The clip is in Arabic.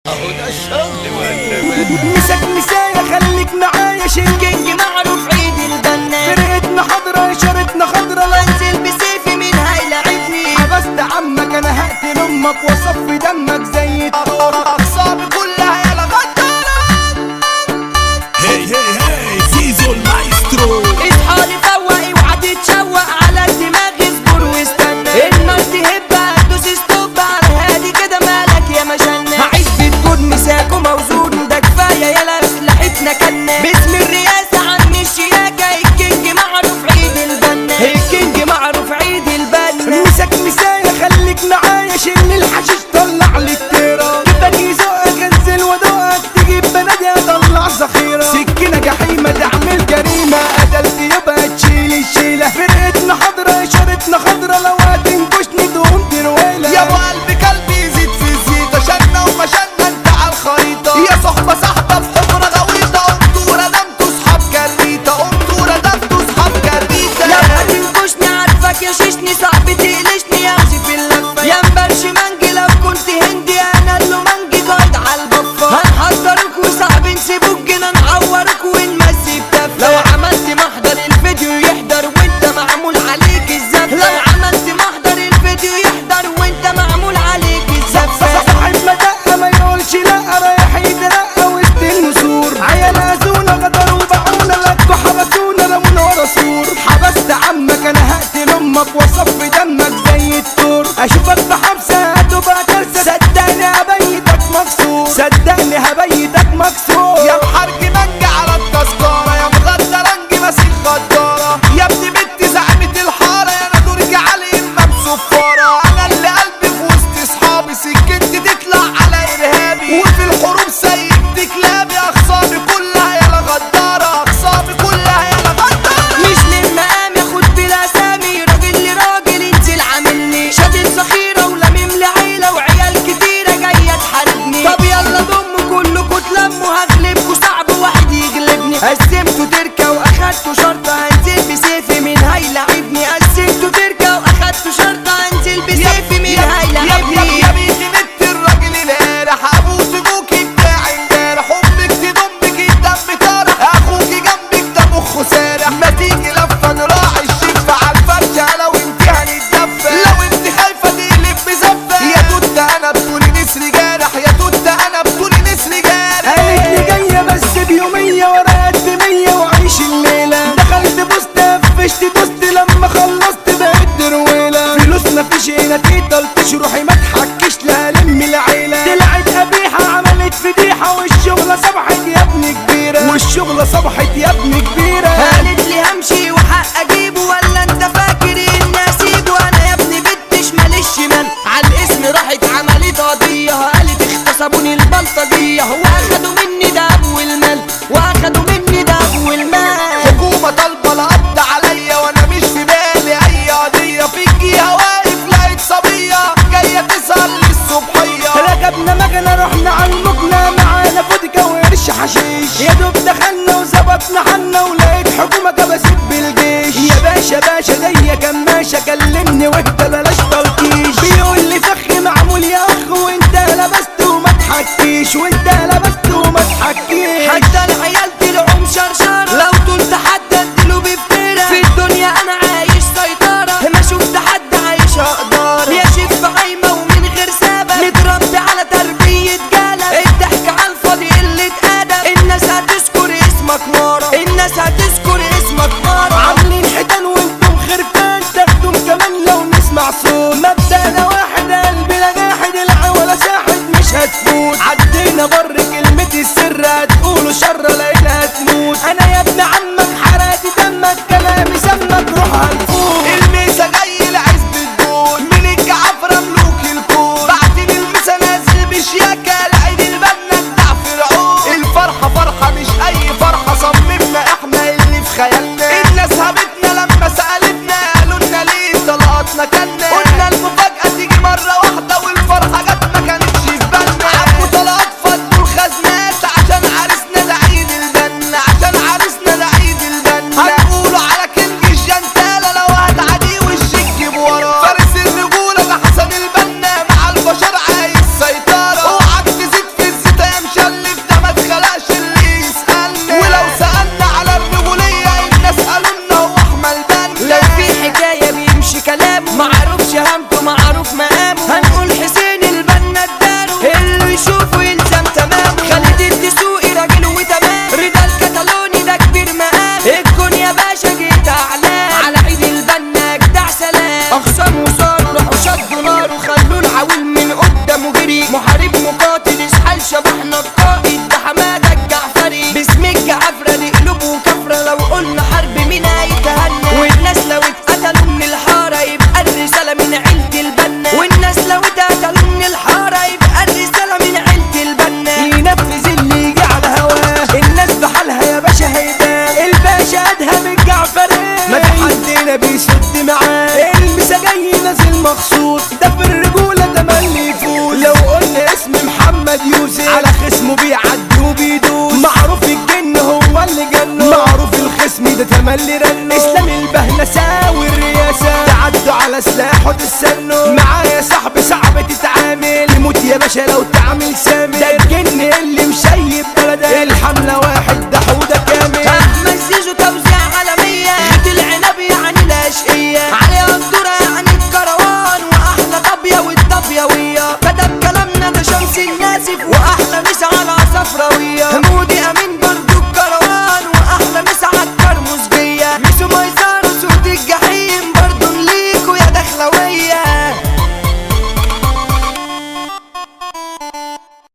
اهو ده الشغل ولا مسك مسايا خليك معايا شنكينج معروف عيد البنا فرقتنا حضرة اشارتنا خضرة لا انزل بسيفي مين هيلاعبني حبست عمك انا هقتل امك واصفي دمك زي الطارة اقصابي كلها يا لغدارة. هي زيزو المايسترو اصحى لي فوقي وعدي تشوق على الدماغ اصبر واستنى النار تهب هتدوس ستوب على هادي كده مالك يا مجنة هعيش بتكون مساك وموزون ده كفاية يلا اسلحتنا كنا باسم الرئاسة عم الشياكة الكينج معروف عيد البنا الكينج معروف عيد البنا مسك مسايا خليك معايا شيل الحشيش طلع لي التيرة كيفك يزقك انزل ودوقك تجيب بنادي اطلع ذخيرة سكينة جحيمة تعمل جريمة قتلت يبقى تشيل الشيلة فرقتنا حضرة اشارتنا خضرة لو هتنكشني تقوم ترويلة يا ابو قلبي قلبي يزيد في الزيطة شنا ومشنا انت على الخريطة يا صحبة صاحبة في حمرة غويطة قمتوا ردمتوا صحاب كريتة قمتوا ردمتوا صحاب كريتة لو هتنكشني عارفك يا شيشني صعب تقلشني يا في اللفة يا مبرش منجي لو كنت هندي انا اللي منجي قايد على البفة هنحضرك وصعب نسيبوك جينا نعورك ونمسي بتفة لو عملت محضر الفيديو يحضر وانت معمول عليك الزفة لو عملت محضر الفيديو يحضر وانت معمول عليك الزفة صاحب مدقة ما يقولش لا رايح يترقى وسط النسور عيال هزونا غدر وباعونا لكوا حبسونا لمونا ورا سور حبست عمك انا هقتل امك واصفي دمك زي التور اشوفك في حبسة هتبقى كارثة صدقني هبيتك مكسور صدقني هبيتك مكسور يا محرج منجي على التذكرة يا مغدرنجي ماسك غدارة يا ابني بنت زعمة الحارة يا انا درجي علي المبسوفارة انا اللي قلبي في وسط صحابي سكتي تطلع على ارهابي وفي الحروب سيبت كلابي اخصامي كلها يا غدارة اخصامي كلها يا غدارة مش للمقام ياخد بلا سامي راجل لراجل انزل عاملني شادد ذخيرة ولمم لعيلة وعيال كتيرة جاية تحاربني طب يلا ضموا كلكوا تلموا هغلبكوا صعب واحد يغلبني قسمتوا تركة واخدتوا شرطة هنزل بسيفي مين هيلاعبني قسمتوا تركة واخدتوا شرطة هنزل بسيفي مين هيلاعبني يا بنتي بنت الراجل الهارح ابوس ابوكي بتاع امبارح امك تضمك الدم طارح اخوكي جنبك ده مخه سارح ما تيجي لفه نراعي الشفه على الفرشه لو انت هنتدفى لو انت خايفه تقلب بزفه يا توته انا بطولي نسر جارح يا توته انا بطولي نسر جارح قالت لي جاية بس بيومية ورا قد 100 وعيش الليلة دخلت بوست قفشت دوست لما خلصت بقيت درويلة فلوس مفيش هنا تقدرتش روحي ما تحكيش لا لم العيلة طلعت قبيحة عملت فضيحة والشغلة صبحت يا ابن كبيرة والشغلة صبحت يا ابن كبيرة قالت لي همشي وحق اجيبه ولا انت فاكر اني اسيبه انا يا ابني بنتش ماليش شمال على الاسم راحت عملت قضية قالت اغتصبوني البلطجية واخدوا مني دهب والمال واخدوا مني دهب والمال حكومه طالبه القبض عليا وانا مش في بالي اي قضيه فيكيها واقف لقيت صبيه جايه تسهر للصبحيه ركبنا مكنة رحنا على المكنة معانا فودكا وقرش حشيش يا دوب دخلنا وظبطنا حنا ولقيت حكومة كبست بالجيش يا باشا باشا جاية كماشة كلمني واهدى بلاش تلطيش بيقول لي فخ معمول يا اخ وانت لبست وما تحكيش وانت لبست وما تحكيش حتى العيال طلعوا مشرشرة لو طولت حد اديله بفترة في الدنيا انا عايش سيطرة ما شفت حد عايش اقدر يا شيف عايمة ومن غير سبب متربي على تربية جالة الضحك على الفاضي قلة ادب الناس هتذكر اسمك مرة الناس هتذكر اسمك مرة عاملين حيتان وانتم خرفان تاخدم كمان لو نسمع صوت مبدأنا واحد قلبنا جاحد العوالة ساحد مش هتفوت عدينا بر كلمة السر هتقولوا شر لقينا هتموت انا يا ابن عمك حرقت دمك كلامي سمك روح هنفوت الميسا جاي لعزب الدون من الجعفرة ملوك الكون بعدين الميسا نازل بشياكة العيد البنا بتاع فرعون الفرحة فرحة مش أي فرحة صممنا احنا اللي في خيالنا الناس هبتنا لما سألتنا قالوا لنا ليه طلقاتنا كنا قلنا المفاجأة تيجي مرة واحدة والفرحة جت ما كانتش في بالنا عمو طلقات تملي رن اسلام البهنساوي الرياسة تعدوا على سلام